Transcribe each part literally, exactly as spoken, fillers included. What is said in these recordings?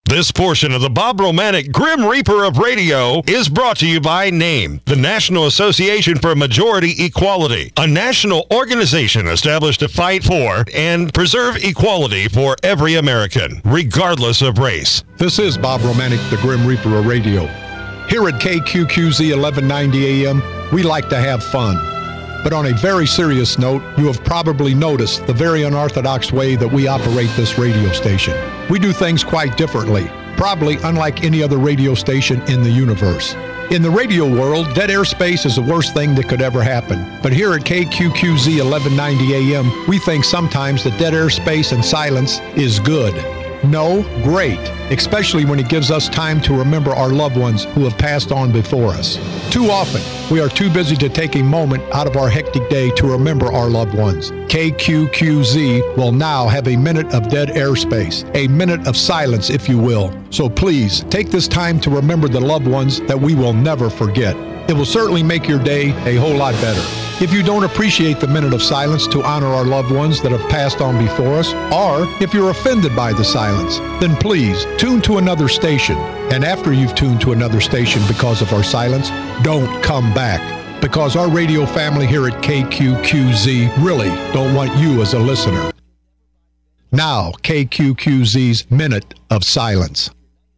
This portion of the Bob Romanek Grim Reaper of Radio is brought to you by NAME, the National Association for Majority Equality, a national organization established to fight for and preserve equality for every American, regardless of race. This is Bob Romanek, the Grim Reaper of Radio. Here at K Q Q Z eleven ninety A M, we like to have fun. But on a very serious note, you have probably noticed the very unorthodox way that we operate this radio station. We do things quite differently, probably unlike any other radio station in the universe. In the radio world, dead airspace is the worst thing that could ever happen. But here at K Q Q Z eleven ninety A M, we think sometimes that dead airspace and silence is good. No, great, especially when it gives us time to remember our loved ones who have passed on before us. Too often, we are too busy to take a moment out of our hectic day to remember our loved ones. K Q Q Z will now have a minute of dead airspace, a minute of silence, if you will. So please, take this time to remember the loved ones that we will never forget. It will certainly make your day a whole lot better. If you don't appreciate the minute of silence to honor our loved ones that have passed on before us, or if you're offended by the silence, then please tune to another station. And after you've tuned to another station because of our silence, don't come back. Because our radio family here at K Q Q Z really don't want you as a listener. Now, K Q Q Z's Minute of Silence.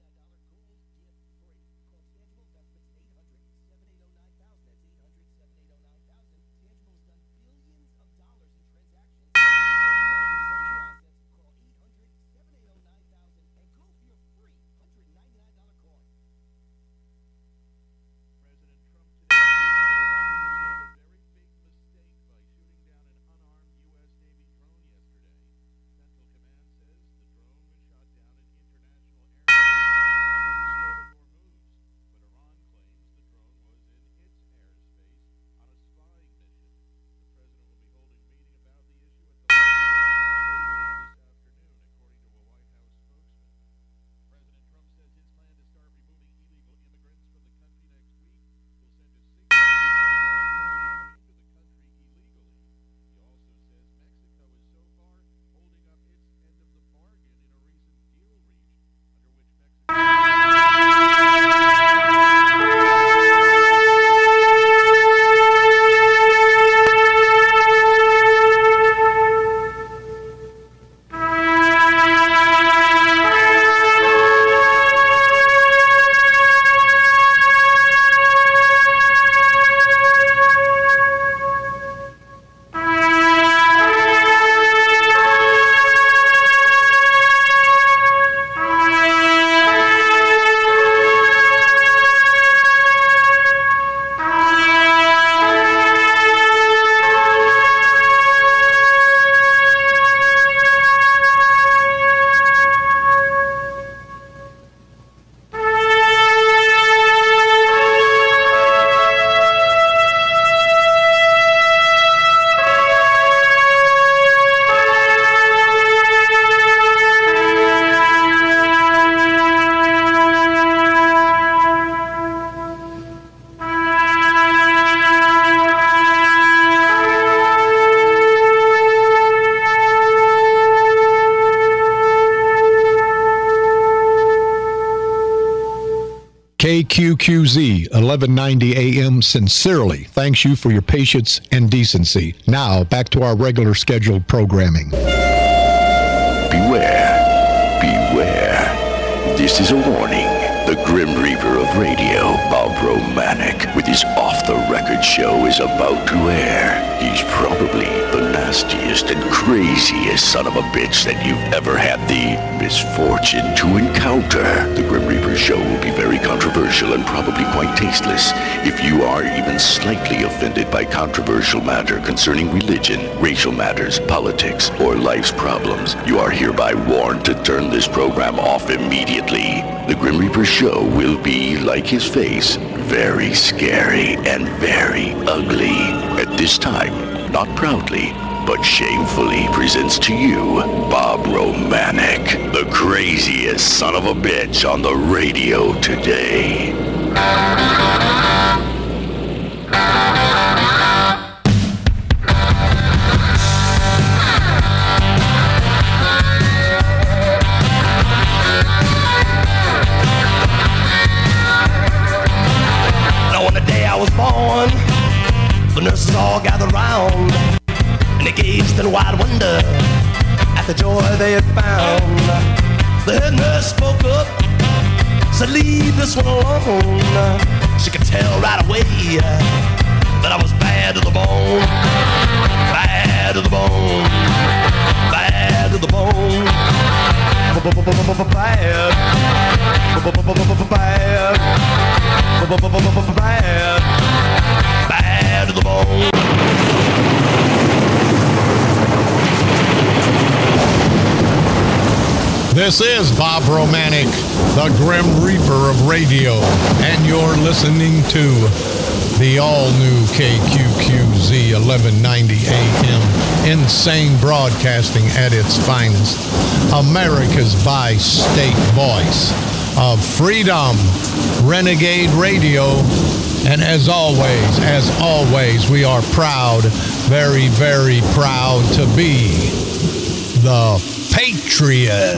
K Q Q Z eleven ninety A M sincerely thanks you for your patience and decency. Now, back to our regular scheduled programming. Beware, beware. This is a warning. The Grim Reaper of Radio, Bob Romanek, with his off-the-record show is about to air. He's probably the nastiest and craziest son of a bitch that you've ever had the misfortune to encounter. The Grim Reaper show will be very controversial and probably quite tasteless. If you are even slightly offended by controversial matter concerning religion, racial matters, politics, or life's problems, you are hereby warned to turn this program off immediately. The Grim Reaper show will be, like his face, very scary and very ugly. At this time, not proudly, but shamefully presents to you Bob Romanek, the craziest son of a bitch on the radio today. The nurses all gathered round and they gazed in wide wonder at the joy they had found. The head nurse spoke up, said, leave this one alone. She could tell right away that I was bad to the bone, bad to the bone, bad to the bone, bad, bad, bad, bad to the bone. This is Bob Romanek, the Grim Reaper of radio, and you're listening to the all-new K Q Q Z eleven ninety A M, insane broadcasting at its finest, America's bi-state voice of freedom, Renegade Radio. And as always, as always, we are proud, very, very proud to be the Patriot.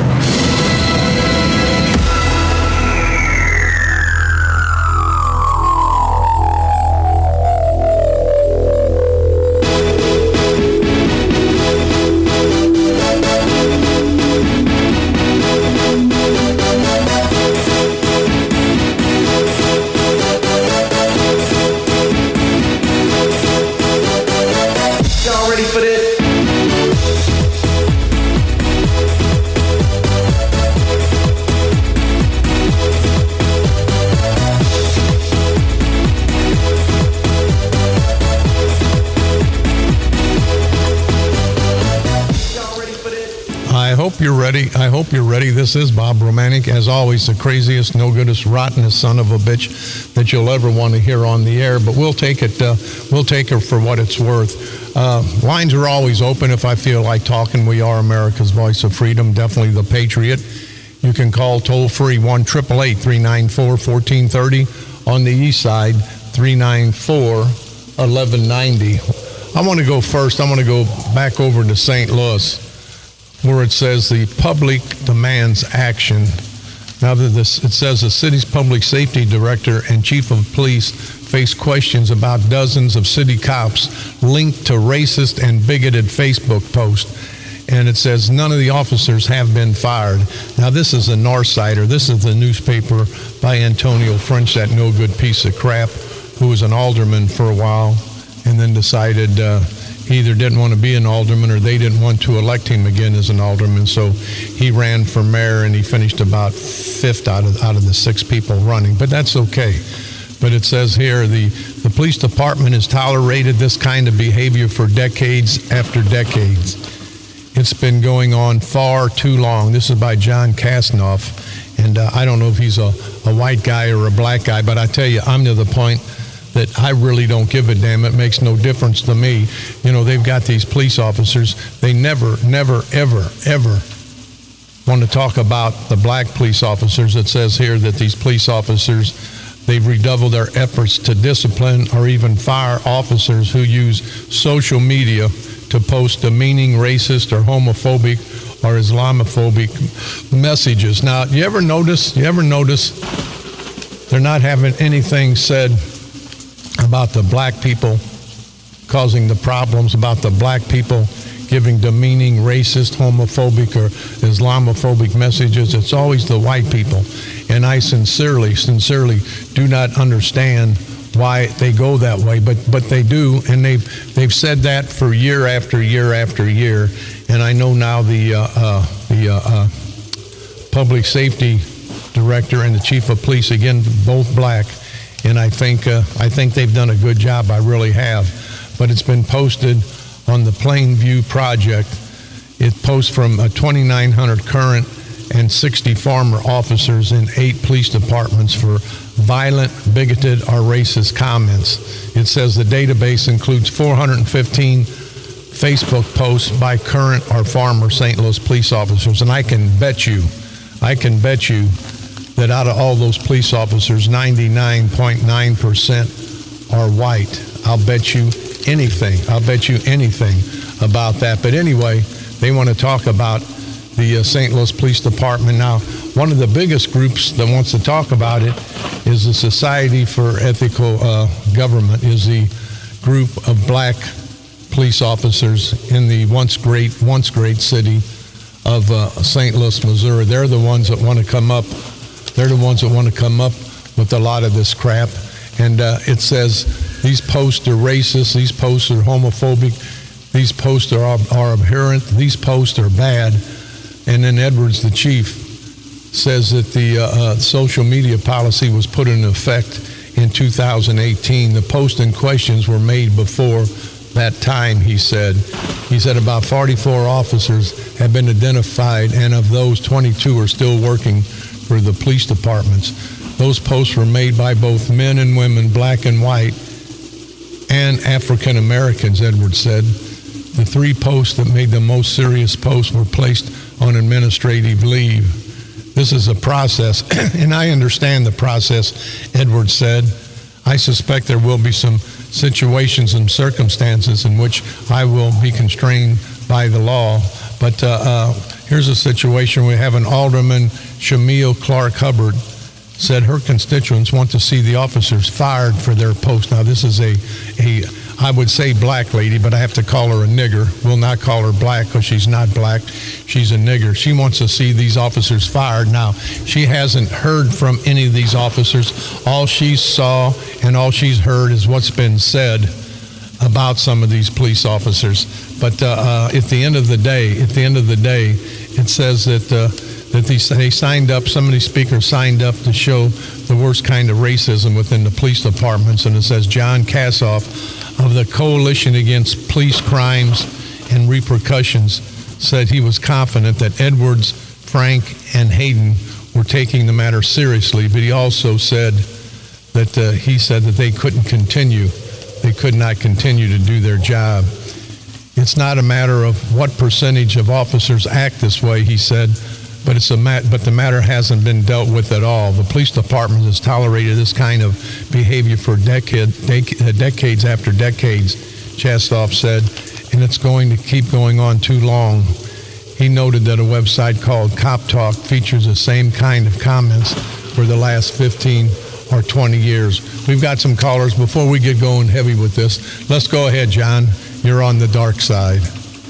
Y'all ready for this? I hope you're ready. I hope you're ready. This is Bob Romanek. As always, the craziest, no goodest, rottenest son of a bitch that you'll ever want to hear on the air. But we'll take it. Uh, we'll take it for what it's worth. Uh, lines are always open if I feel like talking. We are America's voice of freedom. Definitely the Patriot. You can call toll free one eight eight eight, three nine four, one four three zero. On the east side, three nine four, one one nine zero. I want to go first. I want to go back over to Saint Louis, where it says the public demands action. Now that this, it says the city's public safety director and chief of police face questions about dozens of city cops linked to racist and bigoted Facebook posts. And it says none of the officers have been fired. Now this is a Northsider. This is the newspaper by Antonio French, that no good piece of crap, who was an alderman for a while and then decided uh, he either didn't want to be an alderman or they didn't want to elect him again as an alderman. So he ran for mayor and he finished about fifth out of out of the six people running. But that's okay. But it says here the, the police department has tolerated this kind of behavior for decades after decades. It's been going on far too long. This is by John Kasnoff. And uh, I don't know if he's a, a white guy or a black guy, but I tell you, I'm to the point that I really don't give a damn. It makes no difference to me. You know, they've got these police officers. They never, never, ever, ever want to talk about the black police officers. It says here that these police officers, they've redoubled their efforts to discipline or even fire officers who use social media to post demeaning, racist, or homophobic or Islamophobic messages. Now, you ever notice, you ever notice they're not having anything said about the black people causing the problems, about the black people giving demeaning, racist, homophobic, or Islamophobic messages. It's always the white people. And I sincerely, sincerely do not understand why they go that way, but but they do, and they've they've said that for year after year after year. And I know now the uh, uh, the uh, uh, public safety director and the chief of police, again, both black. And I think uh, I think they've done a good job. I really have. But it's been posted on the Plainview Project. It posts from uh, twenty-nine hundred current and sixty former officers in eight police departments for violent, bigoted, or racist comments. It says the database includes four hundred fifteen Facebook posts by current or former Saint Louis police officers. And I can bet you, I can bet you that out of all those police officers, ninety-nine point nine percent are white. I'll bet you anything. I'll bet you anything about that. But anyway, they want to talk about the uh, Saint Louis Police Department. Now, one of the biggest groups that wants to talk about it is the Society for Ethical uh, Government, is the group of black police officers in the once great, once great city of uh, Saint Louis, Missouri. They're the ones that want to come up. They're the ones that want to come up with a lot of this crap. And uh, it says these posts are racist. These posts are homophobic. These posts are, are abhorrent. These posts are bad. And then Edwards, the chief, says that the uh, uh, social media policy was put in effect in two thousand eighteen. The posts in questions were made before that time, he said. He said about forty-four officers have been identified, and of those, twenty-two are still working for the police departments. Those posts were made by both men and women, black and white, and African Americans, Edwards said. The three posts that made the most serious posts were placed on administrative leave. This is a process, and I understand the process, Edwards said. I suspect there will be some situations and circumstances in which I will be constrained by the law. But uh, uh, here's a situation. We have an Alderman, Shamil Clark Hubbard, said her constituents want to see the officers fired for their post. Now, this is a, a I would say black lady, but I have to call her a nigger. We'll not call her black because she's not black. She's a nigger. She wants to see these officers fired. Now, she hasn't heard from any of these officers. All she saw and all she's heard is what's been said about some of these police officers. But uh, uh, at the end of the day, at the end of the day, it says that uh, that these, they signed up, some of these speakers signed up to show the worst kind of racism within the police departments. And it says John Kassoff of the Coalition Against Police Crimes and Repercussions said he was confident that Edwards, Frank, and Hayden were taking the matter seriously, but he also said that uh, he said that they couldn't continue. They could not continue to do their job. It's not a matter of what percentage of officers act this way, he said, but it's a mat- but the matter hasn't been dealt with at all. The police department has tolerated this kind of behavior for decade, dec- decades after decades, Chastoff said, and it's going to keep going on too long. He noted that a website called Cop Talk features the same kind of comments for the last fifteen or twenty years. We've got some callers. Before we get going heavy with this, let's go ahead, John. You're on the dark side.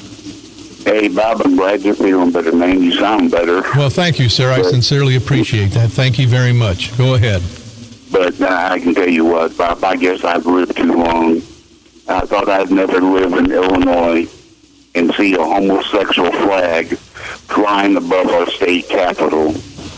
Hey, Bob, I'm glad you're feeling better, man. You sound better. Well, thank you, sir. I sincerely appreciate that. Thank you very much. Go ahead. But uh, I can tell you what, Bob, I guess I've lived too long. I thought I'd never live in Illinois and see a homosexual flag flying above our state capitol.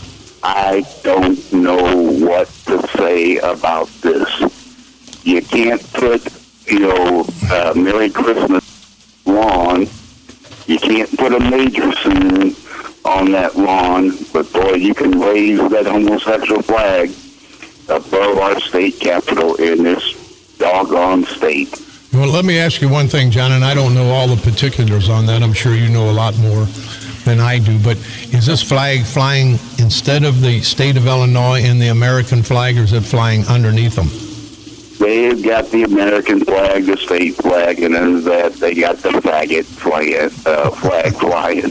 I don't know what to say about this. You can't put, you know, uh, Merry Christmas lawn. You can't put a major scene on that lawn, but boy, you can raise that homosexual flag above our state capitol in this doggone state. Well, let me ask you one thing, John, and I don't know all the particulars on that. I'm sure you know a lot more than I do, but is this flag flying instead of the state of Illinois and the American flag, or is it flying underneath them? They've got the American flag, the state flag, and under that they got the faggot flag, uh, flag flying.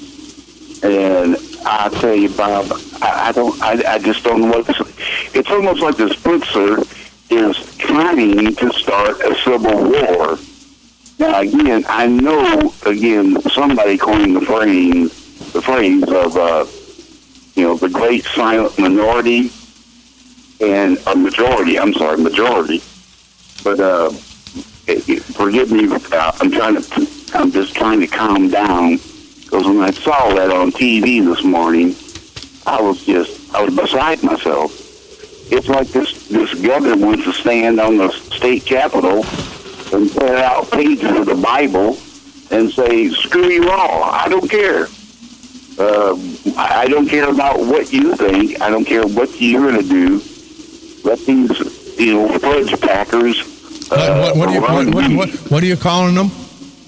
And I tell you, Bob, I, I don't, I, I just don't know what. This, it's almost like the Spritzer is trying to start a civil war. Now, again, I know, again, somebody coined the phrase, the phrase of, uh, you know, the great silent minority. And a majority, I'm sorry, majority. But uh, it, it, forgive me, uh, I'm trying to, I'm just trying to calm down, because when I saw that on T V this morning, I was just, I was beside myself. It's like this, this governor wants to stand on the state capitol and tear out pages of the Bible and say, screw you all, I don't care. Uh, I don't care about what you think. I don't care what you're going to do. Let these, you know, fudge packers. Uh, what, what, what, are you, what, what, what, what are you calling them?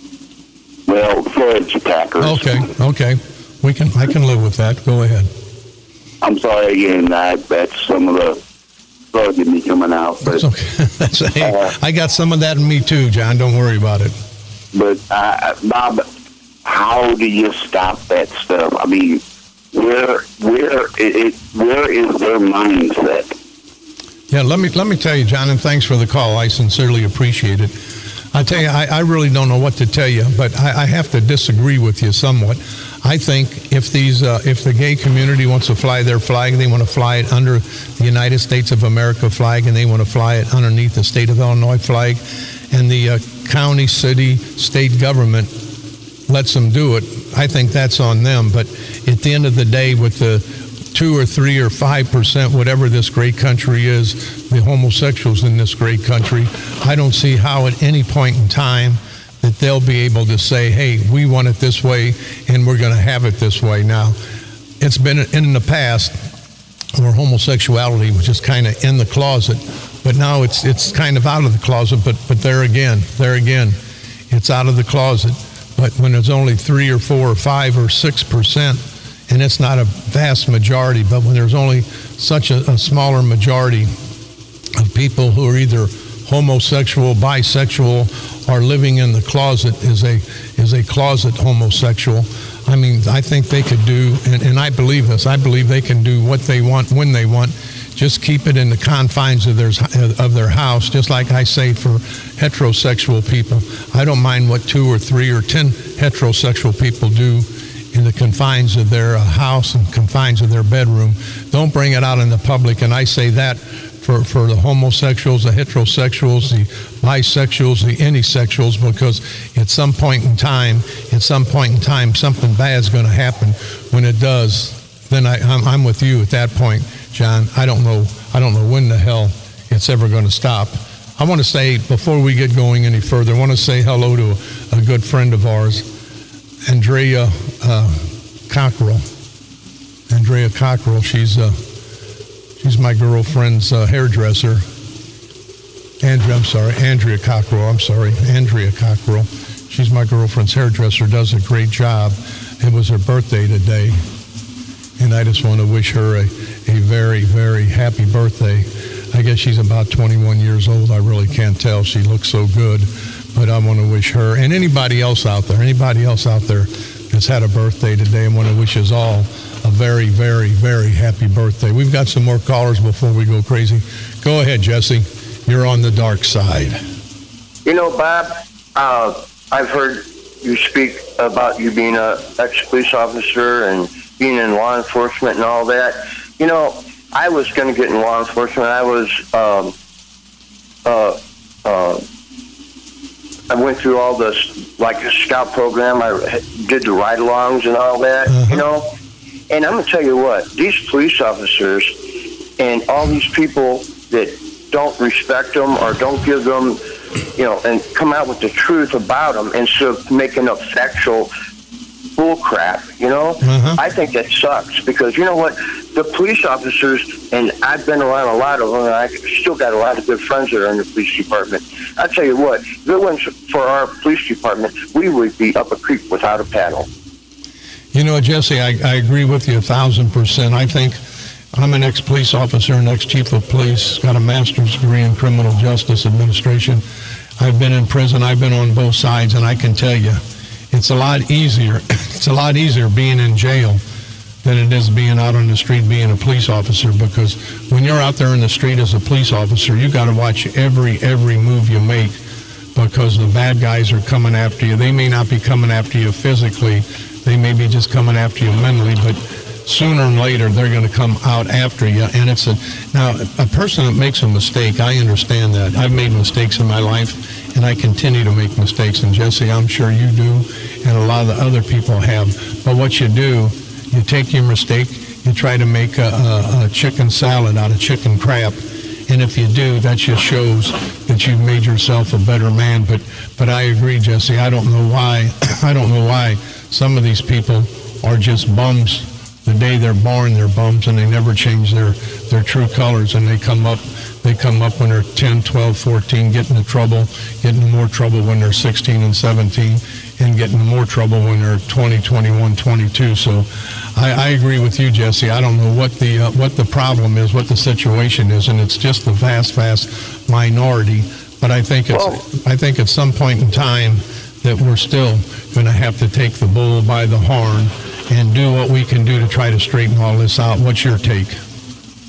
Well, fudge packers. Okay, okay. We can. I can live with that. Go ahead. I'm sorry again. I, that's some of the bug in me coming out. But, that's okay. That's, hey, uh, I got some of that in me too, John. Don't worry about it. But uh, Bob, how do you stop that stuff? I mean, where, where, it, it, where is their mindset? Yeah, let me let me tell you, John, and thanks for the call. I sincerely appreciate it. I tell you, I, I really don't know what to tell you, but I, I have to disagree with you somewhat. I think if these, uh, if the gay community wants to fly their flag, they want to fly it under the United States of America flag, and they want to fly it underneath the state of Illinois flag, and the uh, county, city, state government lets them do it. I think that's on them. But at the end of the day, with the two or three or five percent, whatever this great country is, the homosexuals in this great country, I don't see how at any point in time that they'll be able to say, hey, we want it this way and we're going to have it this way. Now, it's been in the past where homosexuality was just kind of in the closet, but now it's it's kind of out of the closet, but but there again, there again, it's out of the closet. But when there's only three or four or five or six percent, and it's not a vast majority, but when there's only such a, a smaller majority of people who are either homosexual, bisexual, or living in the closet is a is a closet homosexual, I mean, I think they could do, and, and I believe this, I believe they can do what they want when they want. Just keep it in the confines of their, of their house, just like I say for heterosexual people. I don't mind what two or three or ten heterosexual people do in the confines of their uh, house and confines of their bedroom. Don't bring it out in the public, and I say that for, for the homosexuals, the heterosexuals, the bisexuals, the antisexuals, because at some point in time, at some point in time, something bad is going to happen. When it does, then I, I'm, I'm with you at that point, John. I don't know. I don't know when the hell it's ever going to stop. I want to say, before we get going any further, I want to say hello to a, a good friend of ours, Andrea uh, Cockrell. Andrea Cockrell. She's uh, she's my girlfriend's uh, hairdresser. Andrea, I'm sorry, Andrea Cockrell. I'm sorry, Andrea Cockrell. She's my girlfriend's hairdresser. Does a great job. It was her birthday today, and I just want to wish her a, a very, very happy birthday. I guess she's about twenty-one years old. I really can't tell. She looks so good. But I want to wish her and anybody else out there, anybody else out there that's had a birthday today, I want to wish us all a very, very, very happy birthday. We've got some more callers before we go crazy. Go ahead, Jesse. You're on the dark side. You know, Bob, uh, I've heard you speak about you being an ex-police officer and being in law enforcement and all that. You know, I was going to get in law enforcement. I was, um, uh, uh, I went through all this, like the scout program. I did the ride-alongs and all that, uh-huh. you know. And I'm going to tell you what, these police officers and all these people that don't respect them or don't give them, you know, and come out with the truth about them instead of making up factual bull crap, you know? Uh-huh. I think that sucks because, you know what, the police officers, and I've been around a lot of them, and I still got a lot of good friends that are in the police department. I'll tell you what, if it wasn't for our police department, we would be up a creek without a paddle. You know, Jesse, I, I agree with you a thousand percent. I think I'm an ex-police officer and ex-chief of police, got a master's degree in criminal justice administration. I've been in prison, I've been on both sides, and I can tell you, it's a lot easier, it's a lot easier being in jail than it is being out on the street being a police officer, because when you're out there in the street as a police officer, you got to watch every, every move you make, because the bad guys are coming after you. They may not be coming after you physically, they may be just coming after you mentally, but sooner or later they're going to come out after you. And it's a now a person that makes a mistake, I understand that. I've made mistakes in my life, and I continue to make mistakes. And Jesse, I'm sure you do, and a lot of the other people have. But what you do, you take your mistake, you try to make a, a, a chicken salad out of chicken crap. And if you do, that just shows that you've made yourself a better man. But but I agree, Jesse. I don't know why. I don't know why some of these people are just bums. The day they're born, they're bums, and they never change their, their true colors. And they come up, they come up when they're ten, twelve, fourteen, get into trouble, get into more trouble when they're sixteen and seventeen, and get into more trouble when they're twenty, twenty-one, twenty-two. So I, I agree with you, Jesse. I don't know what the uh, what the problem is, what the situation is, and it's just the vast, vast minority. But I think it's well, I think at some point in time that we're still going to have to take the bull by the horn and do what we can do to try to straighten all this out. What's your take?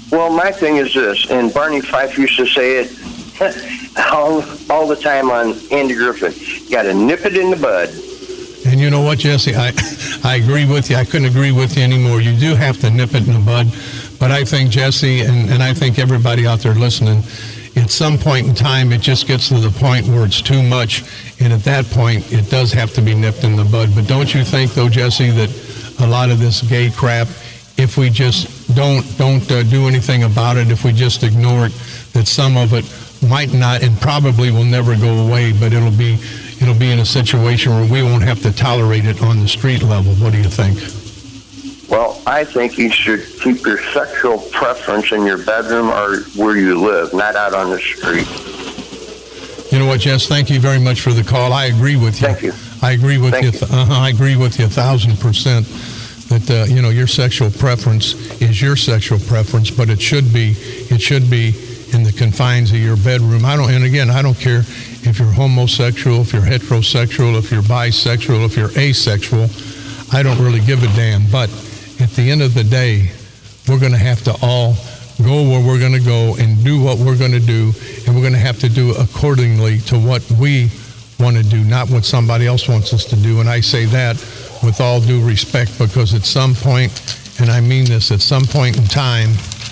Well, my thing is this, and Barney Fife used to say it all, all the time on Andy Griffin. You got to nip it in the bud. And you know what, Jesse? I I agree with you. I couldn't agree with you anymore. You do have to nip it in the bud. But I think, Jesse, and, and I think everybody out there listening, at some point in time, it just gets to the point where it's too much. And at that point, it does have to be nipped in the bud. But don't you think, though, Jesse, that a lot of this gay crap, if we just don't don't uh, do anything about it, if we just ignore it, that some of it might not and probably will never go away, but it'll be it'll be in a situation where we won't have to tolerate it on the street level. What do you think? Well, I think you should keep your sexual preference in your bedroom or where you live, not out on the street. You know what, Jess? Thank you very much for the call. I agree with you. Thank you. I agree with Thank you. you. Uh-huh, I agree with you a thousand percent. That uh, you know, your sexual preference is your sexual preference, but it should be it should be in the confines of your bedroom. I don't, and again, I don't care if you're homosexual, if you're heterosexual, if you're bisexual, if you're asexual. I don't really give a damn. But at the end of the day, we're going to have to all go where we're going to go and do what we're going to do, and we're going to have to do accordingly to what we want to do, not what somebody else wants us to do. And I say that with all due respect, because at some point, and I mean this, at some point in time,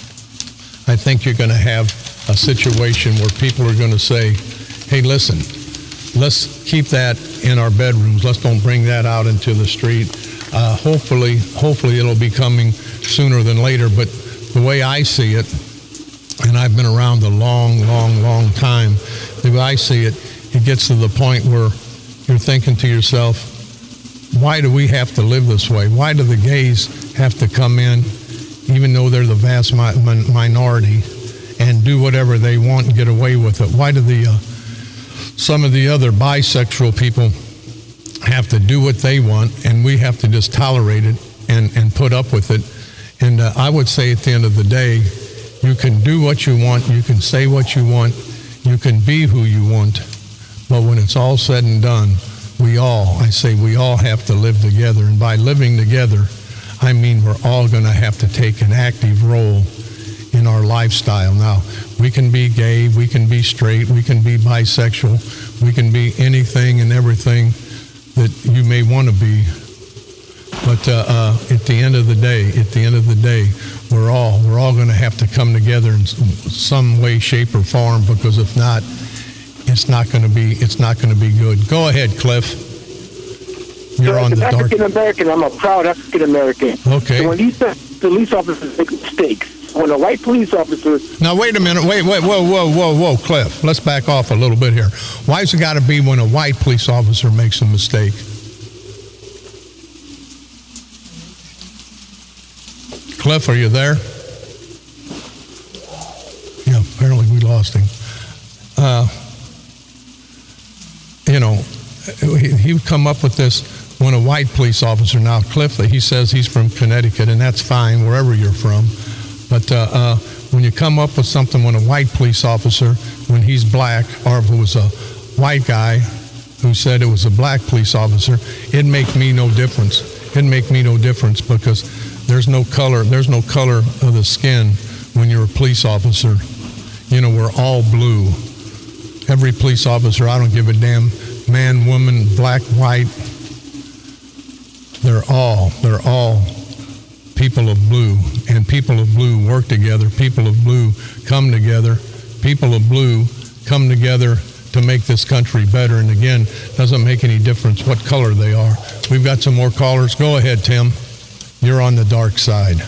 I think you're going to have a situation where people are going to say, hey, listen, let's keep that in our bedrooms. Let's don't bring that out into the street. Uh, hopefully, hopefully it'll be coming sooner than later. But the way I see it, and I've been around a long, long, long time, the way I see it, it gets to the point where you're thinking to yourself, why do we have to live this way? Why do the gays have to come in, even though they're the vast mi- min- minority, and do whatever they want and get away with it? Why do the uh, some of the other bisexual people have to do what they want, and we have to just tolerate it and, and put up with it? And uh, I would say at the end of the day, you can do what you want, you can say what you want, you can be who you want, but when it's all said and done, we all, I say we all have to live together. And by living together, I mean we're all going to have to take an active role in our lifestyle. Now, we can be gay, we can be straight, we can be bisexual, we can be anything and everything that you may want to be. But uh, uh, at the end of the day, at the end of the day, we're all we're all going to have to come together in some way, shape, or form, because if not, it's not going to be it's not going to be good. Go ahead, Cliff. You're so on as the an dark. African American, I'm a proud African American. Okay. So when these police officers make mistakes, when a white police officer. Now wait a minute. Wait, wait, whoa, whoa, whoa, whoa, Cliff. Let's back off a little bit here. Why's it got to be when a white police officer makes a mistake? Cliff, are you there? Yeah, apparently we lost him. Uh, you know, he, he would come up with this when a white police officer, now Cliff, he says he's from Connecticut, and that's fine, wherever you're from. But uh, uh, when you come up with something when a white police officer, when he's black, or if it was a white guy who said it was a black police officer, it'd make me no difference. It'd make me no difference, because there's no color, there's no color of the skin when you're a police officer. You know, we're all blue. Every police officer, I don't give a damn, man, woman, black, white, they're all, they're all people of blue. And people of blue work together. People of blue come together. People of blue come together to make this country better. And again, doesn't make any difference what color they are. We've got some more callers. Go ahead, Tim. You're on the dark side.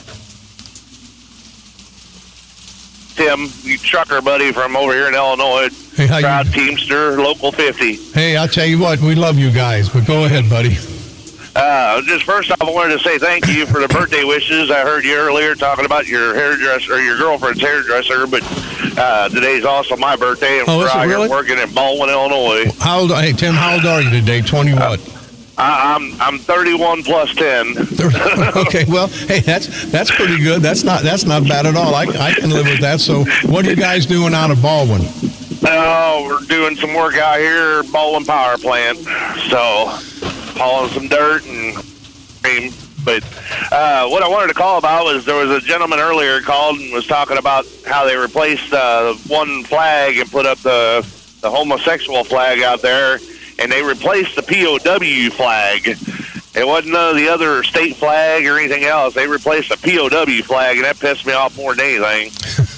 Tim, you trucker buddy from over here in Illinois. Hey, how Proud you? Teamster, Local fifty. Hey, I'll tell you what, we love you guys, but go ahead, buddy. Uh, just first off, I wanted to say thank you for the birthday wishes. I heard you earlier talking about your hairdresser, or your girlfriend's hairdresser, but uh, today's also my birthday, and Oh, we're is it out really? here working in Baldwin, Illinois. How old? Hey, Tim, how old are you today? twenty what? I, I'm I'm thirty-one plus ten. Okay, well, hey, that's that's pretty good. That's not that's not bad at all. I, I can live with that. So, what are you guys doing out of Baldwin? Oh, we're doing some work out here, Baldwin Power Plant. So, hauling some dirt and cream. But Uh, what I wanted to call about was there was a gentleman earlier called and was talking about how they replaced uh, one flag and put up the, the homosexual flag out there, and they replaced the P O W flag. It wasn't none of the other state flag or anything else. They replaced the P O W flag, and that pissed me off more than anything.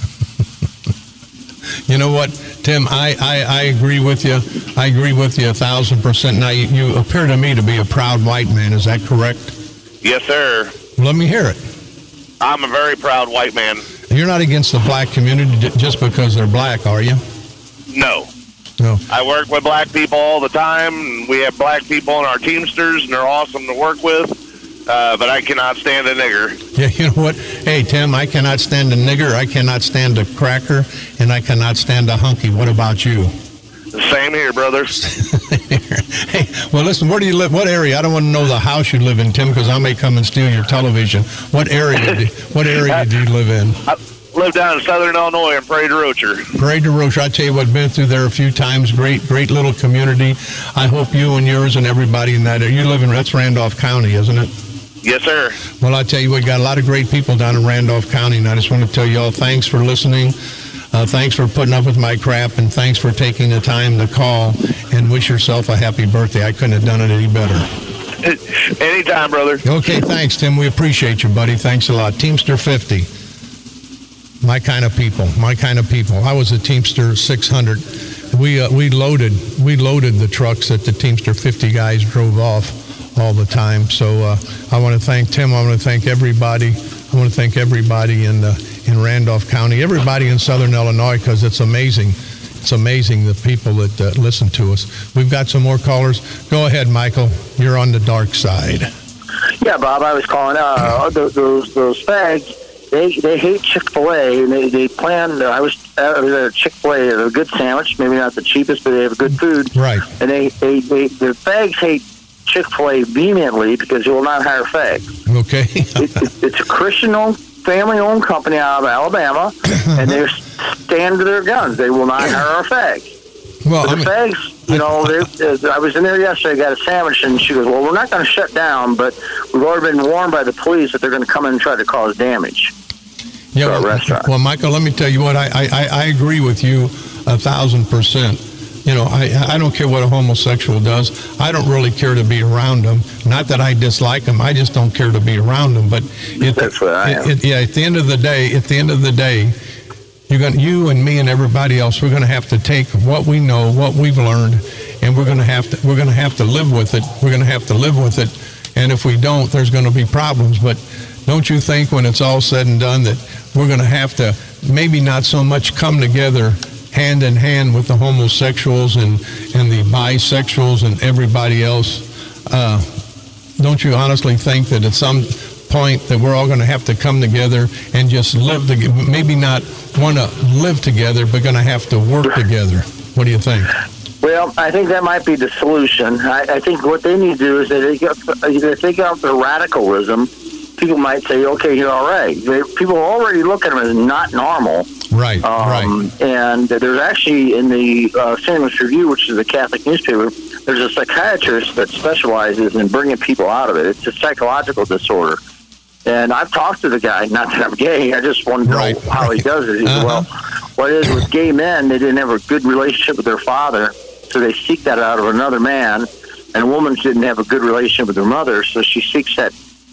You know what, Tim, I, I, I agree with you. I agree with you a thousand percent. Now, you, you appear to me to be a proud white man. Is that correct? Yes, sir. Let me hear it. I'm a very proud white man. You're not against the black community just because they're black, are you? No. No. I work with black people all the time. We have black people in our Teamsters, and they're awesome to work with. Uh, but I cannot stand a nigger. Yeah, you know what? Hey, Tim, I cannot stand a nigger. I cannot stand a cracker, and I cannot stand a hunky. What about you? Same here, brother. Hey, well, listen, where do you live? What area? I don't want to know the house you live in, Tim, because I may come and steal your television. What area do, what area do you live in? I live down in southern Illinois in Prairie du Rocher. Prairie du Rocher. I tell you what, been through there a few times. Great, great little community. I hope you and yours and everybody in that area. You live in, that's Randolph County, isn't it? Yes, sir. Well, I tell you, we got a lot of great people down in Randolph County, and I just want to tell you all thanks for listening. Uh, thanks for putting up with my crap, and thanks for taking the time to call and wish yourself a happy birthday. I couldn't have done it any better. Anytime, brother. Okay, thanks, Tim. We appreciate you, buddy. Thanks a lot. Teamster fifty. My kind of people. My kind of people. I was a Teamster six hundred. We uh, we loaded we loaded the trucks that the Teamster fifty guys drove off all the time. So uh, I want to thank Tim. I want to thank everybody. I want to thank everybody in uh, in Randolph County, everybody in Southern Illinois, because it's amazing. It's amazing the people that uh, listen to us. We've got some more callers. Go ahead, Michael. You're on the dark side. Yeah, Bob, I was calling uh, those those, those fags. They they hate Chick-fil-A, and they, they plan. Uh, I was at a Chick-fil-A, a good sandwich, maybe not the cheapest, but they have good food. Right. And they, they, they the fags hate Chick-fil-A vehemently because they will not hire fags. Okay. it, it, it's a Christian-owned, family-owned company out of Alabama, and they're stand to their guns. They will not hire a fag. Well, but the I mean, fags, you know, they, I was in there yesterday, got a sandwich, and she goes, well, we're not going to shut down, but we've already been warned by the police that they're going to come in and try to cause damage yeah, to well, our restaurant. Well, Michael, let me tell you what, I, I, I agree with you a thousand percent. You know, I, I don't care what a homosexual does. I don't really care to be around them. Not that I dislike them. I just don't care to be around them. But it, That's what I am. It, it, yeah, at the end of the day, at the end of the day, you're going, you and me and everybody else, we're going to have to take what we know, what we've learned, and we're going to have to we're going to have to live with it. We're going to have to live with it. And if we don't, there's going to be problems. But don't you think when it's all said and done that we're going to have to maybe not so much come together hand in hand with the homosexuals and, and the bisexuals and everybody else? Uh, don't you honestly think that at some point that we're all going to have to come together and just live together? Maybe not want to live together, but going to have to work together. What do you think? Well, I think that might be the solution. I, I think what they need to do is that they get, if they get out the radicalism, people might say, okay, you're all right. They, people already look at them as not normal. Right, um, right. And there's actually in the uh, Saint Louis Review, which is a Catholic newspaper, there's a psychiatrist that specializes in bringing people out of it. It's a psychological disorder. And I've talked to the guy, not that I'm gay, I just want to know right, how right. he does it. He Uh-huh. said, well, what it is with gay men, they didn't have a good relationship with their father, so they seek that out of another man. And women didn't have a good relationship with their mother, so she seeks that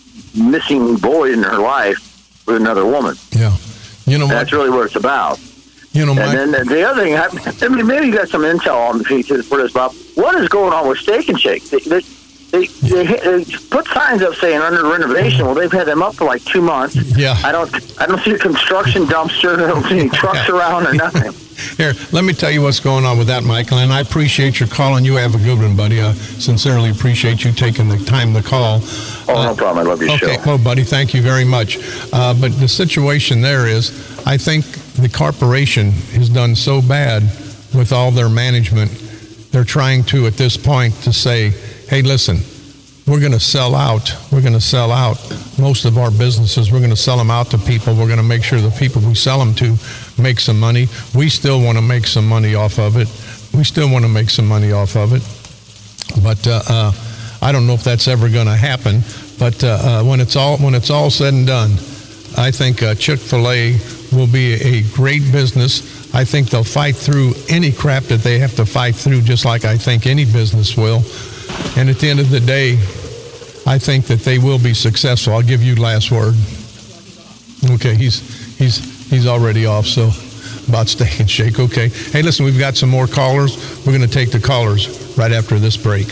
missing void in her life with another woman. Yeah. You know what? That's really what it's about. You know, and Mike, then the other thing, I, I mean, maybe you got some intel on the feature for this, Bob. What is going on with Steak and Shake? They, they, they, they, they put signs up saying under renovation. Well, they've had them up for like two months. Yeah. I don't, I don't see a construction dumpster. I don't see any trucks around or nothing. Here, let me tell you what's going on with that, Michael, and I appreciate your call, and you have a good one, buddy. I sincerely appreciate you taking the time to call. Oh, no uh, problem. I love your okay, show. well, buddy, thank you very much. Uh, but the situation there is, I think the corporation has done so bad with all their management, they're trying to, at this point, to say, hey, listen, we're going to sell out. We're going to sell out most of our businesses. We're going to sell them out to people. We're going to make sure the people we sell them to make some money. We still want to make some money off of it. We still want to make some money off of it. But uh, uh, I don't know if that's ever going to happen. But uh, uh, when it's all when it's all said and done, I think uh, Chick-fil-A will be a great business. I think they'll fight through any crap that they have to fight through, just like I think any business will. And at the end of the day, I think that they will be successful. I'll give you last word. Okay, he's he's he's already off, so about Steak and Shake. Okay. Hey, listen, we've got some more callers. We're going to take the callers right after this break.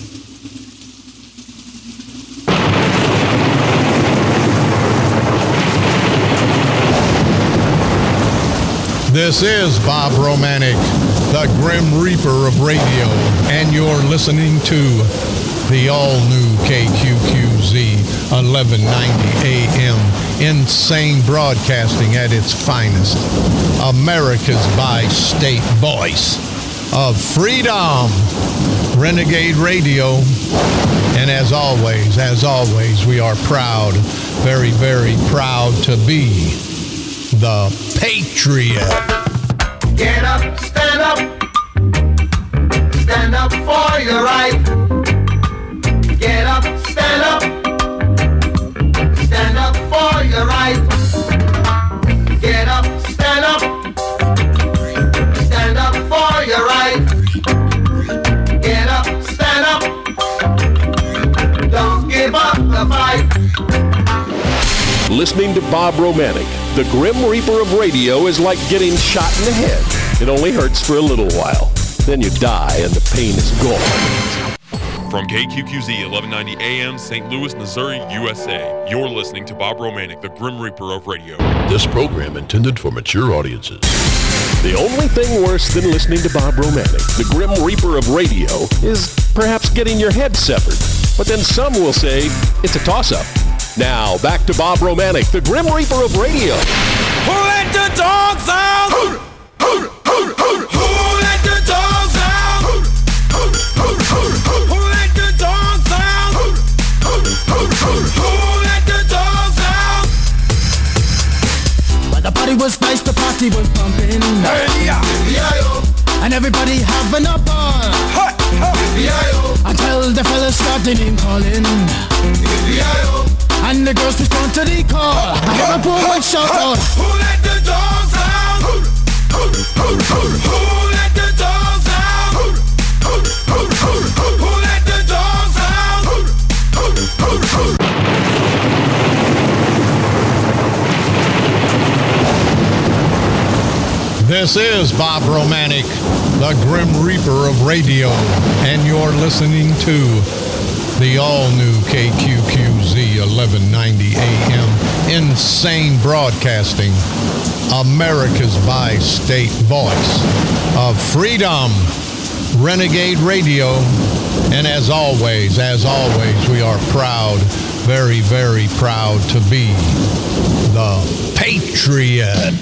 This is Bob Romanek, the Grim Reaper of radio, and you're listening to the all-new K Q Q Z eleven ninety A M, insane broadcasting at its finest, America's bi-state voice of freedom, Renegade Radio. And as always, as always, we are proud, very, very proud to be the Patriot. Get up, stand up, stand up for your right. Get up, stand up, stand up for your right. Get up, stand up, stand up for your right. Get up, stand up, don't give up the fight. Listening to Bob Romanek, the Grim Reaper of radio, is like getting shot in the head. It only hurts for a little while. Then you die and the pain is gone. From K Q Q Z eleven ninety A M, Saint Louis, Missouri, U S A, you're listening to Bob Romanek, the Grim Reaper of radio. This program intended for mature audiences. The only thing worse than listening to Bob Romanek, the Grim Reaper of radio, is perhaps getting your head severed. But then some will say it's a toss-up. Now, back to Bob Romanek, the Grim Reaper of radio. Who let the dogs out? Who, who, who, who, who let the dogs out? Who, who, who, who, who let the dogs out? Who, who, who, who, who let the dogs out? Well, the party was nice, the party was pumping. Hey, yeah, yeah, and everybody having a ball. Hey, hey, yeah, until the fellas started name calling. Yeah, and the girls respond to the call. I hear a poor one shout out. Who let the dogs out? Who, who, who, who, who let the dogs out? Who, who, who, who, who let the dogs out? Who, who, who, who. This is Bob Romanek, the Grim Reaper of radio, and you're listening to the all-new K Q Q Z eleven ninety A M, insane broadcasting, America's bi-state voice of freedom, Renegade Radio. And as always, as always, we are proud, very, very proud to be the Patriot.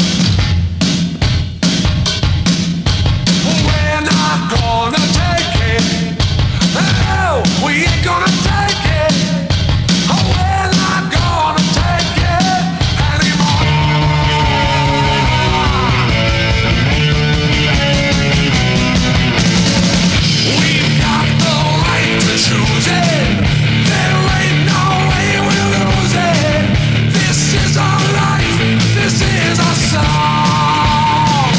We're not gonna take it. Oh, we ain't gonna take it. Oh, we're not gonna take it anymore. We've got the right to choose it. There ain't no way we'll lose it. This is our life. This is our song.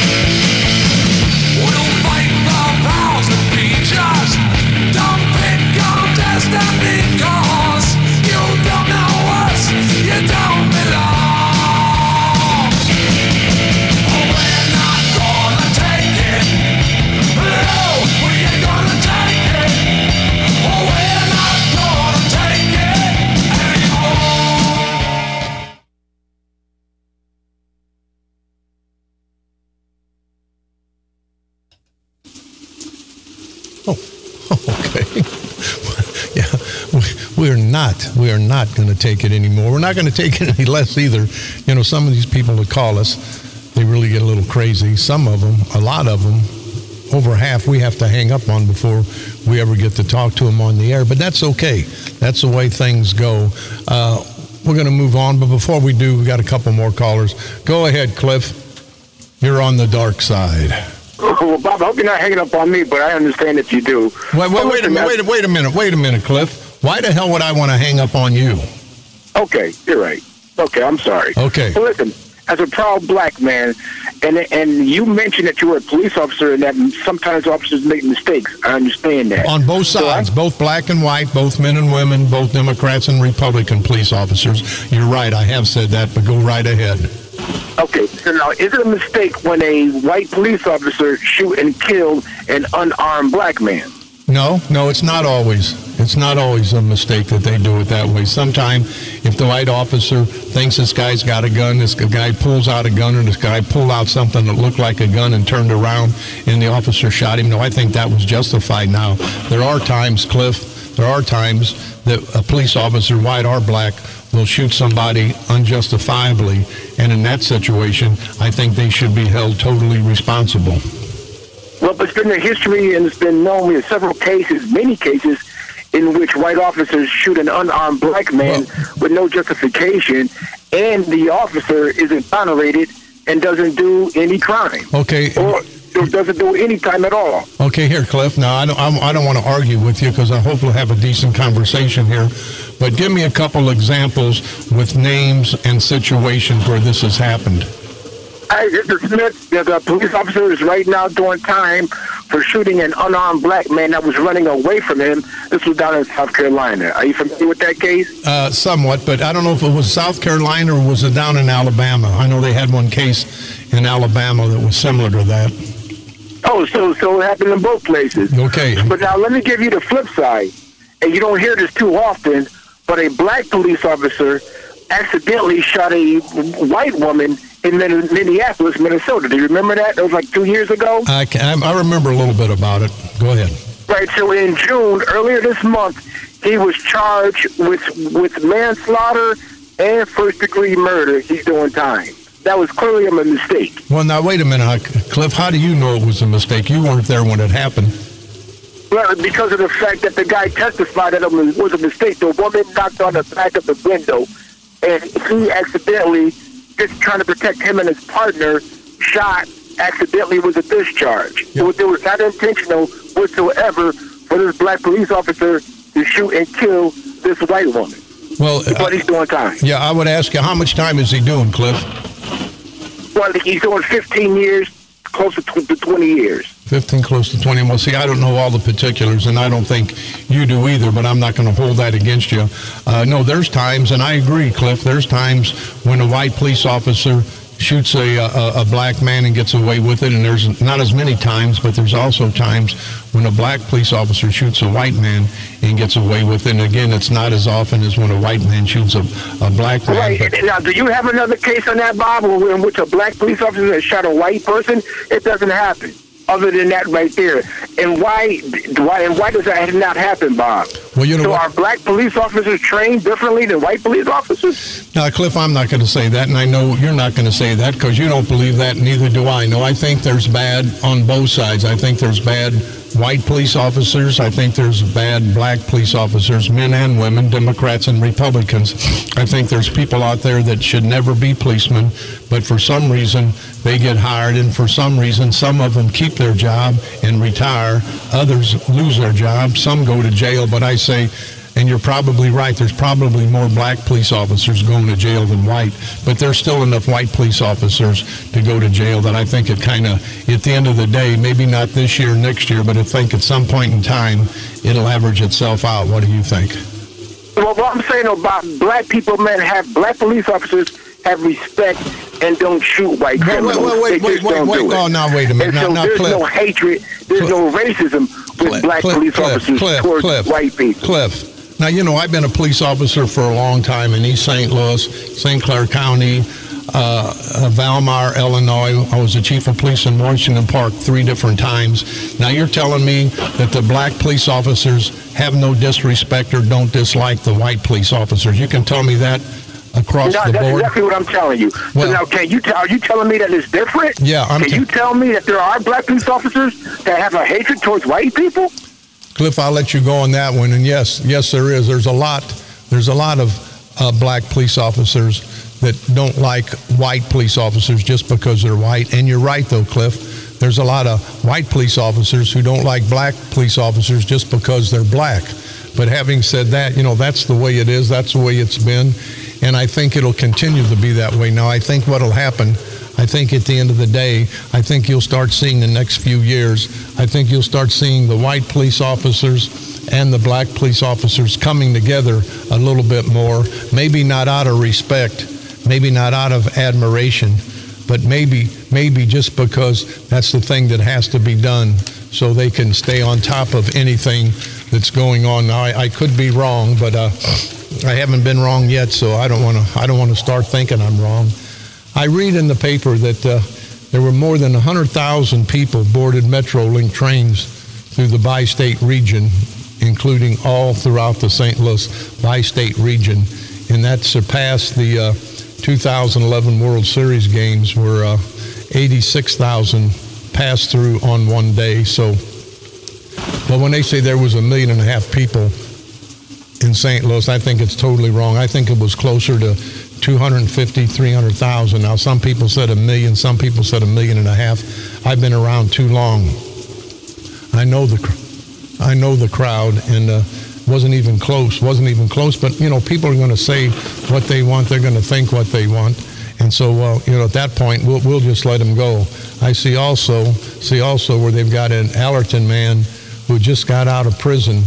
We'll fight the powers that beat us. Don't pick contest and because you don't know us, you don't belong. We're not gonna take it. No, we ain't gonna take it. We're not gonna take it anymore. Okay. Yeah, we, we're not. We are not going to take it anymore. We're not going to take it any less either. You know, some of these people that call us, they really get a little crazy. Some of them, a lot of them, over half, we have to hang up on before we ever get to talk to them on the air. But that's okay. That's the way things go. Uh, we're going to move on. But before we do, we got a couple more callers. Go ahead, Cliff. You're on the dark side. Well, Bob, I hope you're not hanging up on me, but I understand if you do. Wait, wait, wait a minute. Wait, wait a minute. Wait a minute, Cliff. Why the hell would I want to hang up on you? Okay, you're right. Okay, I'm sorry. Okay. So listen, as a proud black man, and and you mentioned that you were a police officer and that sometimes officers make mistakes. I understand that. On both sides, so both black and white, both men and women, both Democrats and Republican police officers. You're right, I have said that, but go right ahead. Okay, so now, is it a mistake when a white police officer shoot and kill an unarmed black man? No, no, it's not always. It's not always a mistake that they do it that way. Sometimes, if the white officer thinks this guy's got a gun, this guy pulls out a gun, or this guy pulled out something that looked like a gun and turned around, and the officer shot him. No, I think that was justified. Now, there are times, Cliff, there are times that a police officer, white or black, will shoot somebody unjustifiably, and in that situation, I think they should be held totally responsible. Well, but it's been a history, and it's been known in several cases, many cases, in which white officers shoot an unarmed black man well, with no justification, and the officer is exonerated and doesn't do any crime. Okay. Or, or doesn't do any time at all. Okay, here, Cliff. Now, I don't, I don't want to argue with you because I hope we'll have a decent conversation here. But give me a couple examples with names and situations where this has happened. I, the Smith, the, the police officer is right now doing time for shooting an unarmed black man that was running away from him. This was down in South Carolina. Are you familiar with that case? Uh, somewhat, but I don't know if it was South Carolina or was it down in Alabama. I know they had one case in Alabama that was similar to that. Oh, so so it happened in both places. Okay. But now let me give you the flip side. And you don't hear this too often, but a black police officer accidentally shot a white woman in Minneapolis, Minnesota. Do you remember that? That was like two years ago. I, can, I remember a little bit about it. Go ahead. Right. So in June, earlier this month, he was charged with with manslaughter and first-degree murder. He's doing time. That was clearly a mistake. Well, now, wait a minute, Cliff. How do you know it was a mistake? You weren't there when it happened. Well, because of the fact that the guy testified that it was, was a mistake. The woman knocked on the back of the window, and he accidentally, just trying to protect him and his partner, shot accidentally with a discharge. Yep. So it was not intentional whatsoever for this black police officer to shoot and kill this white woman. Well, but he's doing time. Yeah, I would ask you, how much time is he doing, Cliff? Well, he's doing fifteen years, close to twenty years. fifteen, close to twenty. Well, see, I don't know all the particulars, and I don't think you do either, but I'm not going to hold that against you. Uh, no, there's times, and I agree, Cliff, there's times when a white police officer shoots a, a, a black man and gets away with it, and there's not as many times, but there's also times when a black police officer shoots a white man and gets away with it. And again, it's not as often as when a white man shoots a, a black man. Right. But now, do you have another case on that, Bob, in which a black police officer has shot a white person? It doesn't happen. Other than that right there. And why why and why does that not happen, Bob? Well, you know so what? Are black police officers trained differently than white police officers? Now, Cliff, I'm not going to say that, and I know you're not going to say that because you don't believe that, neither do I. No, I think there's bad on both sides. I think there's bad white police officers. I think there's bad black police officers, men and women, Democrats and Republicans. I think there's people out there that should never be policemen, but for some reason they get hired, and for some reason some of them keep their job and retire. Others lose their job. Some go to jail, but I say, and you're probably right, there's probably more black police officers going to jail than white, but there's still enough white police officers to go to jail that I think it kind of, at the end of the day, maybe not this year, next year, but I think at some point in time, it'll average itself out. What do you think? Well, what I'm saying about black people, man, have black police officers have respect and don't shoot white criminals. Wait, wait, wait, wait, wait, wait. Oh, now, wait a minute. And so now, now, there's Cliff. no hatred, there's Cliff. no racism with Cliff, black Cliff, police Cliff, officers Cliff, towards Cliff, white people. Cliff. Now, you know, I've been a police officer for a long time in East Saint Louis, Saint Clair County, uh, uh, Valmar, Illinois. I was the chief of police in Washington Park three different times. Now, you're telling me that the black police officers have no disrespect or don't dislike the white police officers. You can tell me that across no, the that's board? That's exactly what I'm telling you. Well, so now, can you tell? Are you telling me that it's different? Yeah, I'm Can t- you tell me that there are black police officers that have a hatred towards white people? Cliff, I'll let you go on that one. And yes, yes, there is. There's a lot. There's a lot of uh, black police officers that don't like white police officers just because they're white. And you're right, though, Cliff. There's a lot of white police officers who don't like black police officers just because they're black. But having said that, you know, that's the way it is. That's the way it's been. And I think it'll continue to be that way. Now, I think what'll happen, I think at the end of the day, I think you'll start seeing the next few years, I think you'll start seeing the white police officers and the black police officers coming together a little bit more, maybe not out of respect, maybe not out of admiration, but maybe maybe just because that's the thing that has to be done so they can stay on top of anything that's going on. Now, I, I could be wrong, but uh, I haven't been wrong yet, so I don't want to I don't want to start thinking I'm wrong. I read in the paper that uh, there were more than one hundred thousand people boarded Metrolink trains through the bi-state region, including all throughout the Saint Louis bi-state region, and that surpassed the uh, two thousand eleven World Series games where uh, eighty-six thousand passed through on one day. So, but when they say there was a million and a half people in Saint Louis, I think it's totally wrong. I think it was closer to two hundred fifty, three hundred thousand. Now, some people said a million, some people said a million and a half. I've been around too long. I know the, I know the crowd, and uh, wasn't even close, wasn't even close. But, you know, people are going to say what they want. They're going to think what they want. And so, uh, you know, at that point, we'll we'll just let them go. I see also, see also where they've got an Allerton man who just got out of prison,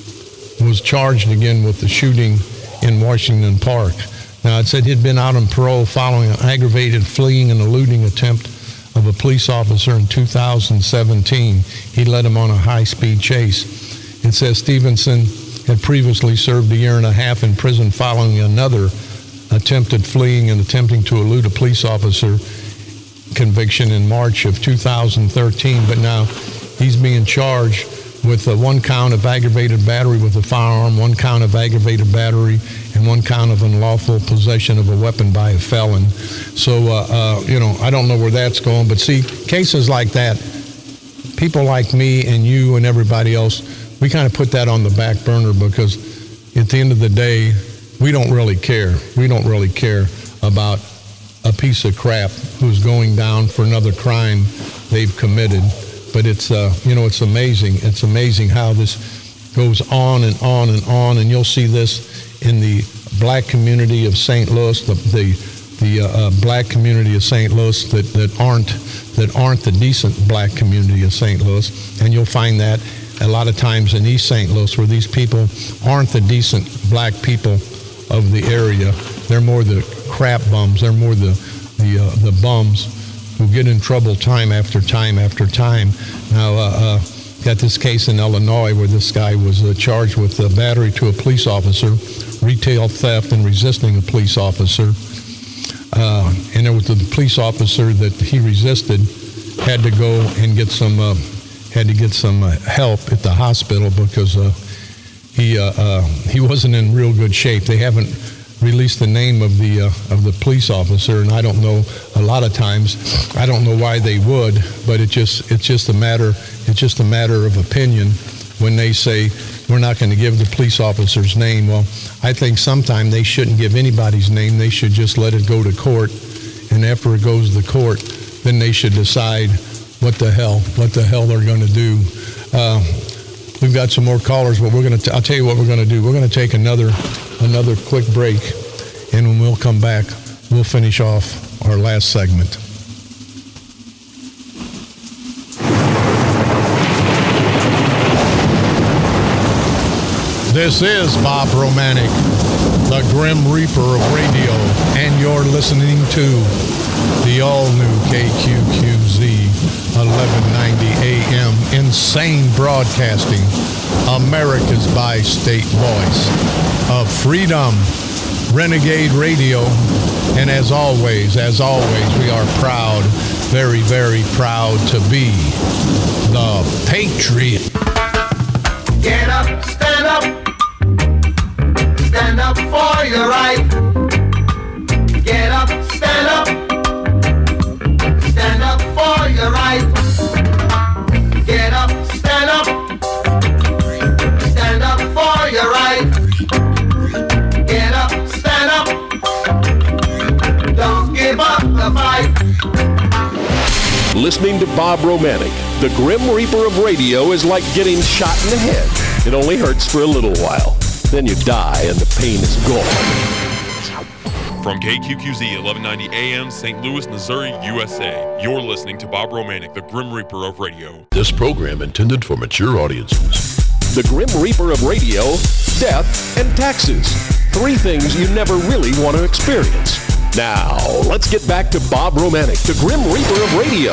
was charged again with the shooting in Washington Park. Now, it said he'd been out on parole following an aggravated fleeing and eluding attempt of a police officer in two thousand seventeen. He led him on a high-speed chase. It says Stevenson had previously served a year and a half in prison following another attempted fleeing and attempting to elude a police officer conviction in March of two thousand thirteen. But now he's being charged with uh, one count of aggravated battery with a firearm, one count of aggravated battery, and one count of unlawful possession of a weapon by a felon. So, uh, uh, you know, I don't know where that's going. But see, cases like that, people like me and you and everybody else, we kind of put that on the back burner because at the end of the day, we don't really care. We don't really care about a piece of crap who's going down for another crime they've committed. But it's, uh, you know, it's amazing. It's amazing how this goes on and on and on. And you'll see this in the black community of Saint Louis, the the, the uh, uh, black community of Saint Louis that, that aren't that aren't the decent black community of Saint Louis. And you'll find that a lot of times in East Saint Louis, where these people aren't the decent black people of the area. They're more the crap bums. They're more the the uh, the bums who get in trouble time after time after time. Now, uh, uh, got this case in Illinois where this guy was uh, charged with uh, battery to a police officer, retail theft, and resisting a police officer. Uh, and there was the police officer that he resisted had to go and get some uh, had to get some uh, help at the hospital because uh, he uh, uh, he wasn't in real good shape. They haven't released the name of the uh, of the police officer, and I don't know. A lot of times, I don't know why they would, but it just it's just a matter it's just a matter of opinion when they say we're not going to give the police officer's name. Well, I think sometime they shouldn't give anybody's name. They should just let it go to court, and after it goes to court, then they should decide what the hell what the hell they're going to do. Uh, we've got some more callers, but we're going to. I'll tell you what we're going to do. We're going to take another. another quick break, and when we'll come back, we'll finish off our last segment. This is Bob Romanek, the Grim Reaper of radio, and you're listening to the all-new K Q Q Z eleven ninety A M Insane Broadcasting, America's bi-state voice of freedom, Renegade Radio. And as always, as always, we are proud, very, very proud to be the Patriot. Get up, stand up, stand up for your right. Get up, stand up, stand up for your right. Get up, stand up, stand up for your right. Get up, stand up, don't give up the fight. Listening to Bob Romanek, the Grim Reaper of radio, is like getting shot in the head. It only hurts for a little while. Then you die and the pain is gone. From K Q Q Z eleven ninety A M, Saint Louis, Missouri, U S A, you're listening to Bob Romanek, the Grim Reaper of radio. This program intended for mature audiences. The Grim Reaper of radio, death, and taxes. Three things you never really want to experience. Now, let's get back to Bob Romanek, the Grim Reaper of radio.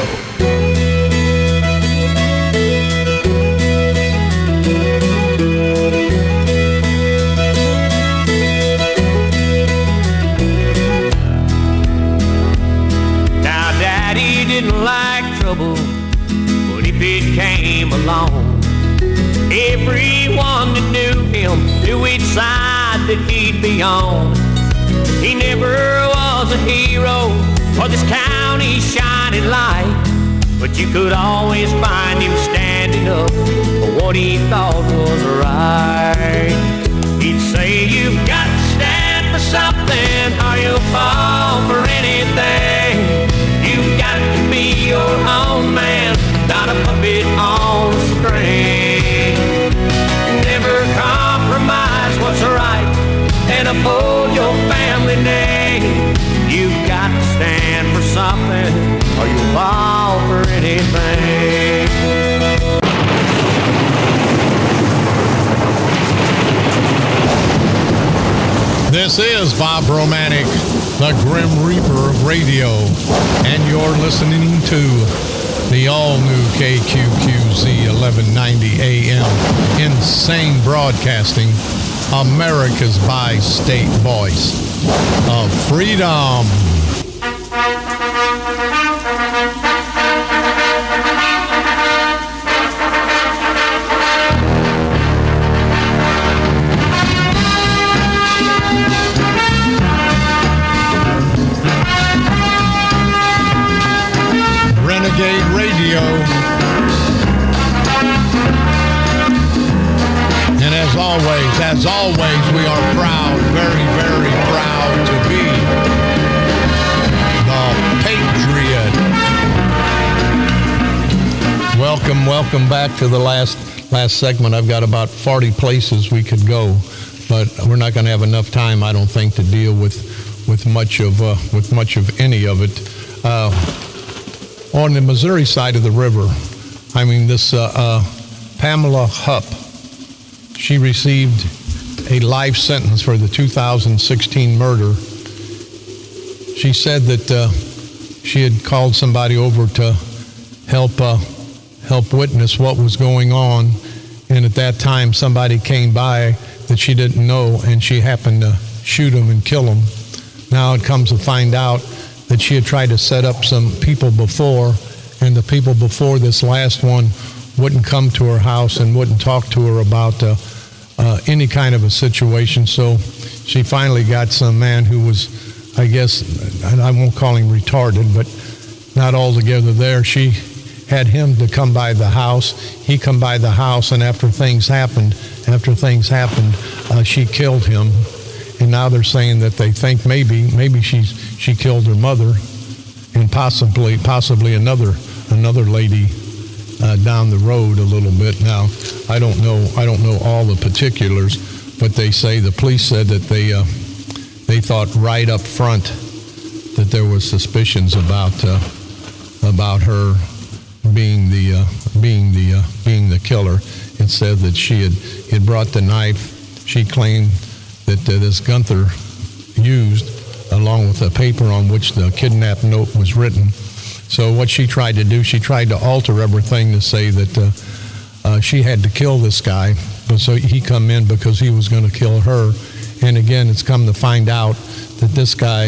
Now, Daddy didn't like trouble, but if it came along, everyone that knew him knew which side that he'd be on. He never was a hero or this county's shining light, but you could always find him standing up for what he thought was right. He'd say, you've got to stand for something or you'll fall for anything. You've got to be your own man, not a puppet on a string. Never compromise what's right and uphold your family name. You've got to stand for something or you'll fall for anything. This is Bob Romanek, the Grim Reaper of radio, and you're listening to the all-new K Q Q Z eleven ninety A M, Insane Broadcasting, America's bi-state voice of freedom. Renegade Radio. And as always, as always, we are proud, very, very proud to be the Patriot. Welcome, welcome back to the last last segment. I've got about forty places we could go, but we're not going to have enough time, I don't think, to deal with with much of uh, with much of any of it. Uh, on the Missouri side of the river, I mean, this uh, uh, Pamela Hupp, she received a life sentence for the two thousand sixteen murder. She said that uh, she had called somebody over to help uh, help witness what was going on, and at that time somebody came by that she didn't know, and she happened to shoot him and kill him. Now it comes to find out that she had tried to set up some people before, and the people before this last one wouldn't come to her house and wouldn't talk to her about uh, uh, any kind of a situation. So she finally got some man who was, I guess, I won't call him retarded, but not altogether there. She had him to come by the house. He come by the house, and after things happened, after things happened, uh, she killed him. And now they're saying that they think maybe, maybe she's she killed her mother, and possibly, possibly another, another lady uh, down the road a little bit. Now, I don't know, I don't know all the particulars, but they say the police said that they, uh, they thought right up front that there was suspicions about, uh, about her being the, uh, being the, uh, being the killer. It said that she had, had brought the knife. She claimed that uh, this Gunther used, along with the paper on which the kidnap note was written. So what she tried to do, she tried to alter everything to say that uh, uh, she had to kill this guy, but so he come in because he was going to kill her. And again, it's come to find out that this guy,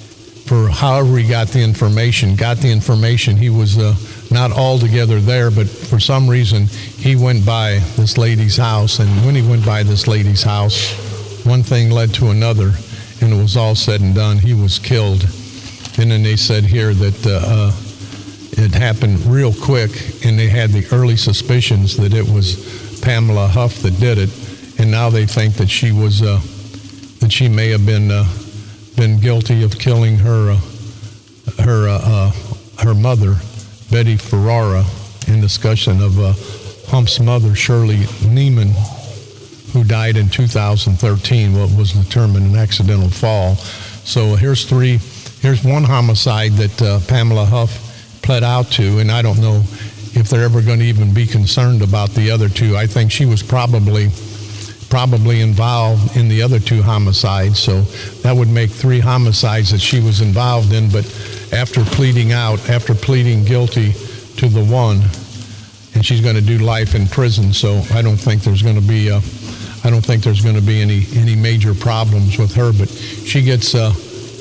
for however he got the information, got the information, he was uh, not altogether there, but for some reason, he went by this lady's house, and when he went by this lady's house, one thing led to another, and it was all said and done. He was killed. And then they said here that uh, uh, it happened real quick, and they had the early suspicions that it was Pamela Huff that did it, and now they think that she was uh, that she may have been uh, been guilty of killing her uh, her uh, uh, her mother. Betty Ferrara in discussion of uh, Hump's mother, Shirley Neiman, who died in two thousand thirteen, what was determined an accidental fall. So here's three, here's one homicide that uh, Pamela Huff pled out to, and I don't know if they're ever going to even be concerned about the other two. I think she was probably probably involved in the other two homicides, so that would make three homicides that she was involved in, but after pleading out, after pleading guilty to the one, and she's going to do life in prison, so I don't think there's going to be a, I don't think there's going to be any any major problems with her, but she gets a,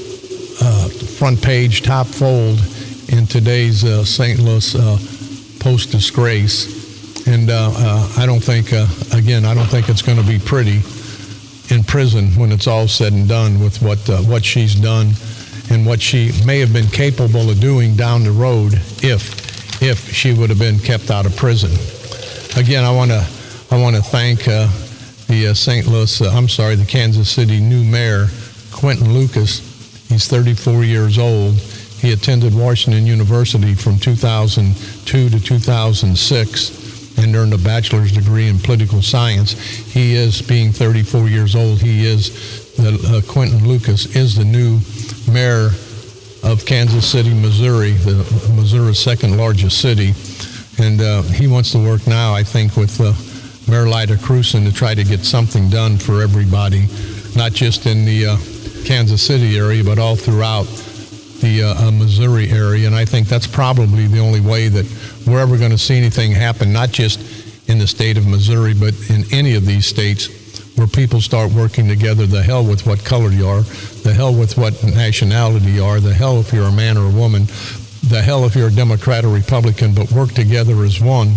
a front page top fold in today's uh, Saint Louis uh, Post-Disgrace, and uh, uh, I don't think, uh, again, I don't think it's going to be pretty in prison when it's all said and done with what uh, what she's done and what she may have been capable of doing down the road if if she would have been kept out of prison. Again, I want to I want to thank uh, the uh, Saint Louis, uh, I'm sorry, the Kansas City new mayor, Quentin Lucas. He's thirty-four years old. He attended Washington University from two thousand two to two thousand six and earned a bachelor's degree in political science. He is, being thirty-four years old, he is, the, uh, Quentin Lucas is the new mayor of Kansas City, Missouri, the Missouri's second largest city. And uh, he wants to work now, I think, with uh, Mayor Lyda Krewson to try to get something done for everybody, not just in the uh, Kansas City area, but all throughout the uh, uh, Missouri area. And I think that's probably the only way that we're ever going to see anything happen, not just in the state of Missouri, but in any of these states where people start working together. The hell with what color you are, the hell with what nationality you are, the hell if you're a man or a woman, the hell if you're a Democrat or Republican, but work together as one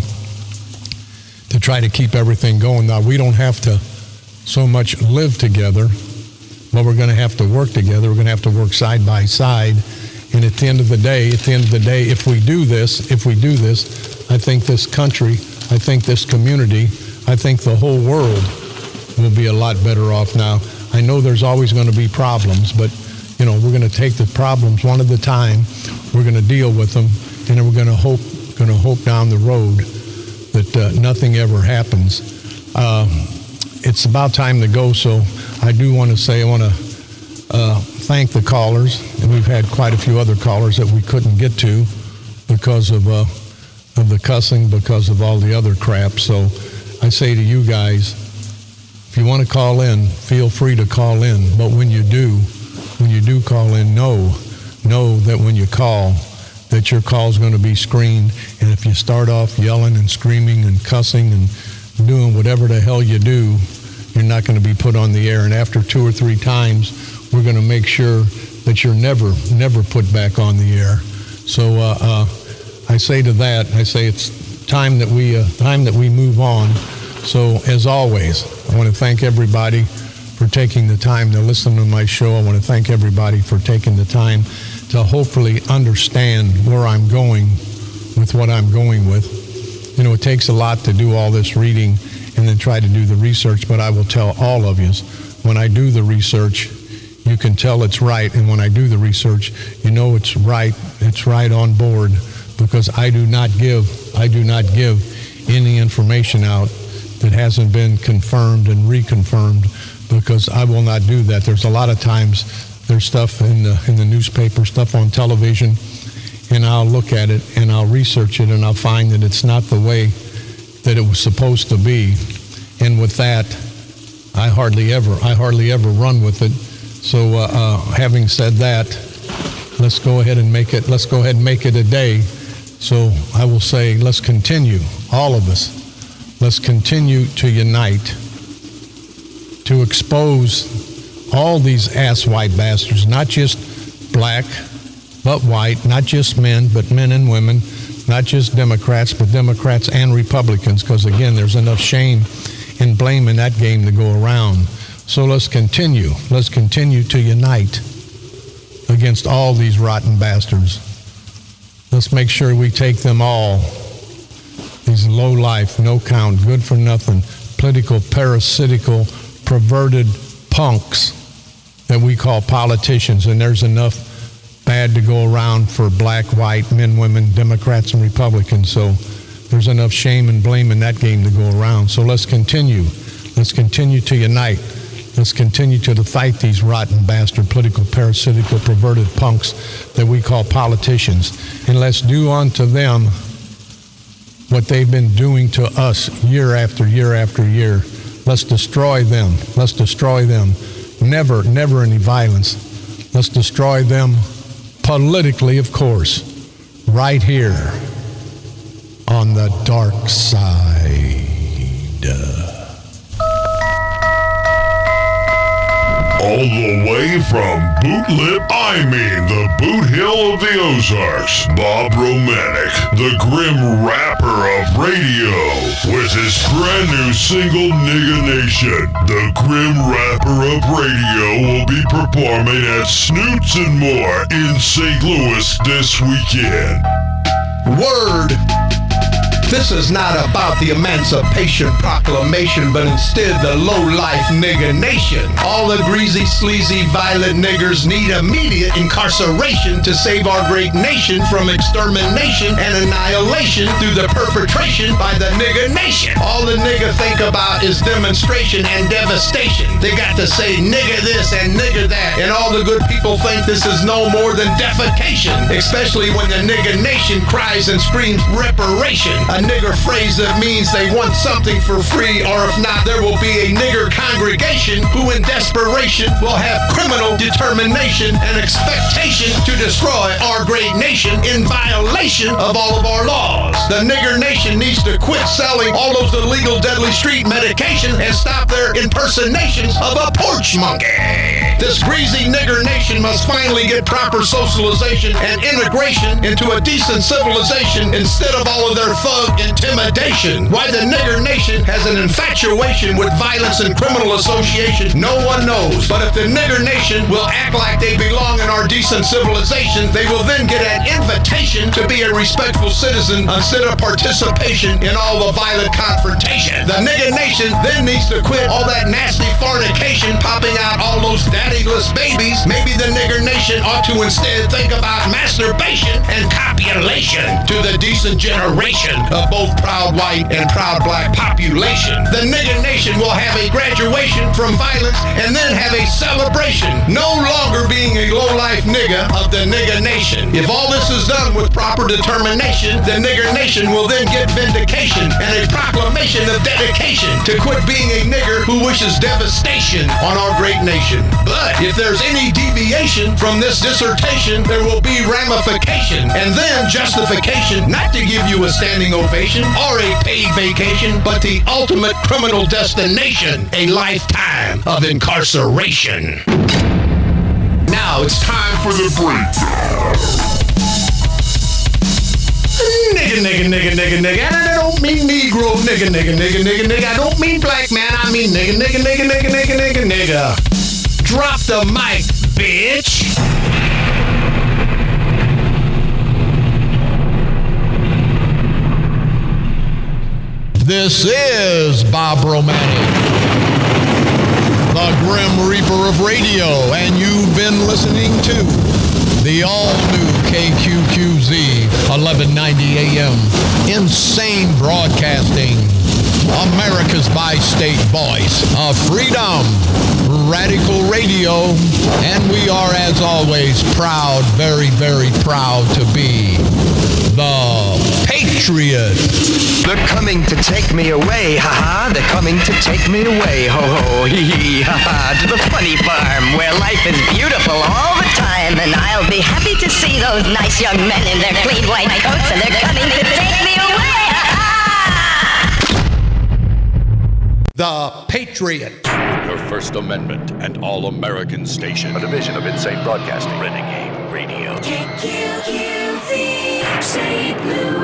to try to keep everything going. Now, we don't have to so much live together, but we're going to have to work together. We're going to have to work side by side. And at the end of the day, at the end of the day, if we do this, if we do this, I think this country, I think this community, I think the whole world will be a lot better off now. I know there's always going to be problems, but, you know, we're going to take the problems one at a time. We're going to deal with them, and then we're going to hope, going to hope down the road that uh, nothing ever happens. Uh, it's about time to go, so I do want to say I want to uh, thank the callers, and we've had quite a few other callers that we couldn't get to because of uh, of the cussing, because of all the other crap. So I say to you guys, if you want to call in, feel free to call in. But when you do, when you do call in, know, know that when you call, that your call is going to be screened. And if you start off yelling and screaming and cussing and doing whatever the hell you do, you're not going to be put on the air. And after two or three times, we're going to make sure that you're never, never put back on the air. So uh, uh, I say to that, I say it's time that we, uh, time that we move on. So as always, I want to thank everybody for taking the time to listen to my show. I want to thank everybody for taking the time to hopefully understand where I'm going with what I'm going with. You know, it takes a lot to do all this reading and then try to do the research, but I will tell all of you, when I do the research, you can tell it's right, and when I do the research, you know it's right, it's right on board, because I do not give, I do not give any information out that hasn't been confirmed and reconfirmed, because I will not do that. There's a lot of times there's stuff in the in the newspaper, stuff on television, and I'll look at it and I'll research it and I'll find that it's not the way that it was supposed to be. And with that, I hardly ever, I hardly ever run with it. So uh, uh, having said that, let's go ahead and make it, let's go ahead and make it a day. So I will say, let's continue, all of us, let's continue to unite, to expose all these asswipe bastards, not just black, but white, not just men, but men and women, not just Democrats, but Democrats and Republicans, because again, there's enough shame and blame in that game to go around. So let's continue, let's continue to unite against all these rotten bastards. Let's make sure we take them all, these low life, no count, good for nothing, political, parasitical, perverted punks that we call politicians, and there's enough bad to go around for black, white, men, women, Democrats, and Republicans. So there's enough shame and blame in that game to go around. So let's continue. Let's continue to unite. Let's continue to fight these rotten, bastard, political, parasitical, perverted punks that we call politicians. And let's do unto them what they've been doing to us year after year after year. Let's destroy them. Let's destroy them. Never, never any violence. Let's destroy them politically, of course, right here on the dark side. All the way from Bootlip, I mean the Boot Hill of the Ozarks, Bob Romanek, the grim rapper of radio, with his brand new single, Nigga Nation. The grim rapper of radio will be performing at Snoots and More in Saint Louis this weekend. Word! This is not about the Emancipation Proclamation, but instead the low-life nigga nation. All the greasy, sleazy, violent niggers need immediate incarceration to save our great nation from extermination and annihilation through the perpetration by the nigga nation. All the nigga think about is demonstration and devastation. They got to say nigga this and nigga that, and all the good people think this is no more than defecation, especially when the nigga nation cries and screams reparation. A nigger phrase that means they want something for free, or if not, there will be a nigger congregation who in desperation will have criminal determination and expectation to destroy our great nation in violation of all of our laws. The nigger nation needs to quit selling all those illegal deadly street medication and stop their impersonations of a porch monkey. This greasy nigger nation must finally get proper socialization and integration into a decent civilization instead of all of their thug intimidation. Why the nigger nation has an infatuation with violence and criminal association, no one knows. But if the nigger nation will act like they belong in our decent civilization, they will then get an invitation to be a respectful citizen instead of participation in all the violent confrontation. The nigger nation then needs to quit all that nasty fornication, popping out all those daddyless babies. Maybe the nigger nation ought to instead think about masturbation and copulation to the decent generation of both proud white and proud black population. The nigger nation will have a graduation from violence and then have a celebration, no longer being a low-life nigga of the nigger nation. If all this is done with proper determination, the nigger nation will then get vindication and a proclamation of dedication to quit being a nigger who wishes devastation on our great nation. But if there's any deviation from this dissertation, there will be ramification and then justification not to give you a standing ovation or a paid vacation, but the ultimate criminal destination, a lifetime of incarceration. Now it's time for the breakdown. Nigga, nigga, nigga, nigga, nigga. And I don't mean Negro, nigga, nigga, nigga, nigga, nigga. I don't mean black man, I mean nigga, nigga, nigga, nigga, nigga, nigga, nigga. Drop the mic, bitch. This is Bob Romanek, the Grim Reaper of radio, and you've been listening to the all-new K Q Q Z eleven ninety A M Insane Broadcasting, America's bi-state voice of freedom, Radical Radio, and we are, as always, proud, very, very proud to be the Patriot. They're coming to take me away, ha-ha. They're coming to take me away, ho-ho, hee-hee, ha-ha. To the funny farm where life is beautiful all the time. And I'll be happy to see those nice young men in their clean white coats. And they're coming to take me away, ha-ha. The Patriot. Your First Amendment and All-American Station. A division of Insane Broadcasting. Renegade Radio. K Q Q Z, Saint Louis.